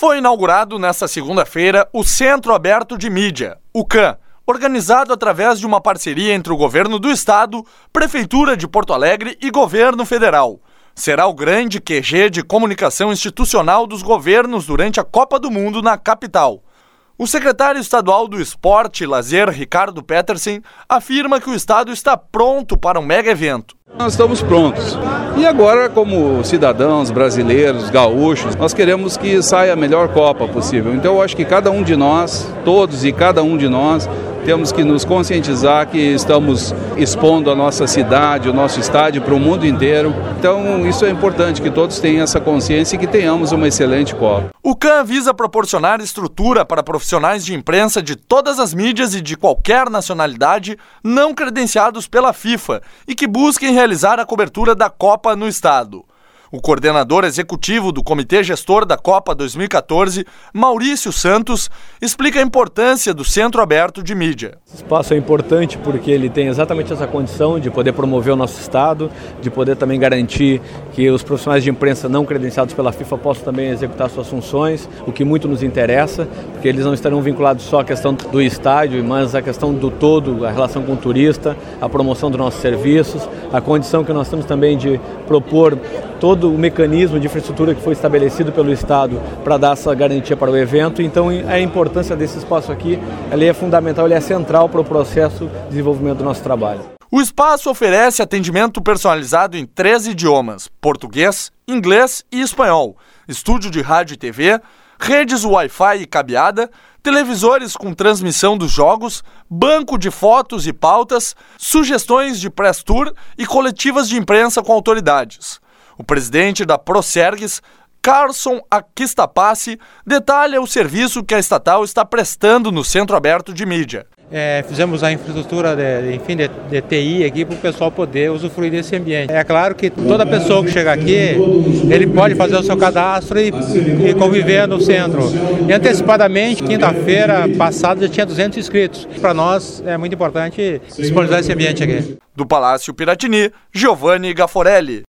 Foi inaugurado nesta segunda-feira o Centro Aberto de Mídia, o CAM, organizado através de uma parceria entre o Governo do Estado, Prefeitura de Porto Alegre e Governo Federal. Será o grande QG de comunicação institucional dos governos durante a Copa do Mundo na capital. O secretário estadual do Esporte e Lazer, Ricardo Petersen, afirma que o estado está pronto para um mega evento. Nós estamos prontos. E agora, como cidadãos brasileiros, gaúchos, nós queremos que saia a melhor Copa possível. Então eu acho que cada um de nós, todos e cada um de nós, temos que nos conscientizar que estamos expondo a nossa cidade, o nosso estádio para o mundo inteiro. Então isso é importante, que todos tenham essa consciência e que tenhamos uma excelente Copa. O CAM visa proporcionar estrutura para profissionais de imprensa de todas as mídias e de qualquer nacionalidade não credenciados pela FIFA e que busquem realizar a cobertura da Copa no estado. O coordenador executivo do Comitê Gestor da Copa 2014, Maurício Santos, explica a importância do Centro Aberto de Mídia. Esse espaço é importante porque ele tem exatamente essa condição de poder promover o nosso estado, de poder também garantir que os profissionais de imprensa não credenciados pela FIFA possam também executar suas funções, o que muito nos interessa, porque eles não estarão vinculados só à questão do estádio, mas à questão do todo, a relação com o turista, a promoção dos nossos serviços, a condição que nós temos também de propor todo o mecanismo de infraestrutura que foi estabelecido pelo Estado para dar essa garantia para o evento. Então a importância desse espaço aqui, ela é fundamental, ela é central para o processo de desenvolvimento do nosso trabalho. O espaço oferece atendimento personalizado em 3 idiomas, português, inglês e espanhol, estúdio de rádio e TV, redes Wi-Fi e cabeada, televisores com transmissão dos jogos, banco de fotos e pautas, sugestões de press tour e coletivas de imprensa com autoridades. O presidente da Procergs, Carson Aquistapassi, detalha o serviço que a estatal está prestando no Centro Aberto de Mídia. Fizemos a infraestrutura de TI aqui para o pessoal poder usufruir desse ambiente. É claro que toda pessoa que chega aqui, ele pode fazer o seu cadastro e conviver no centro. E antecipadamente, quinta-feira passada já tinha 200 inscritos. Para nós é muito importante disponibilizar esse ambiente aqui. Do Palácio Piratini, Giovanni Gaforelli.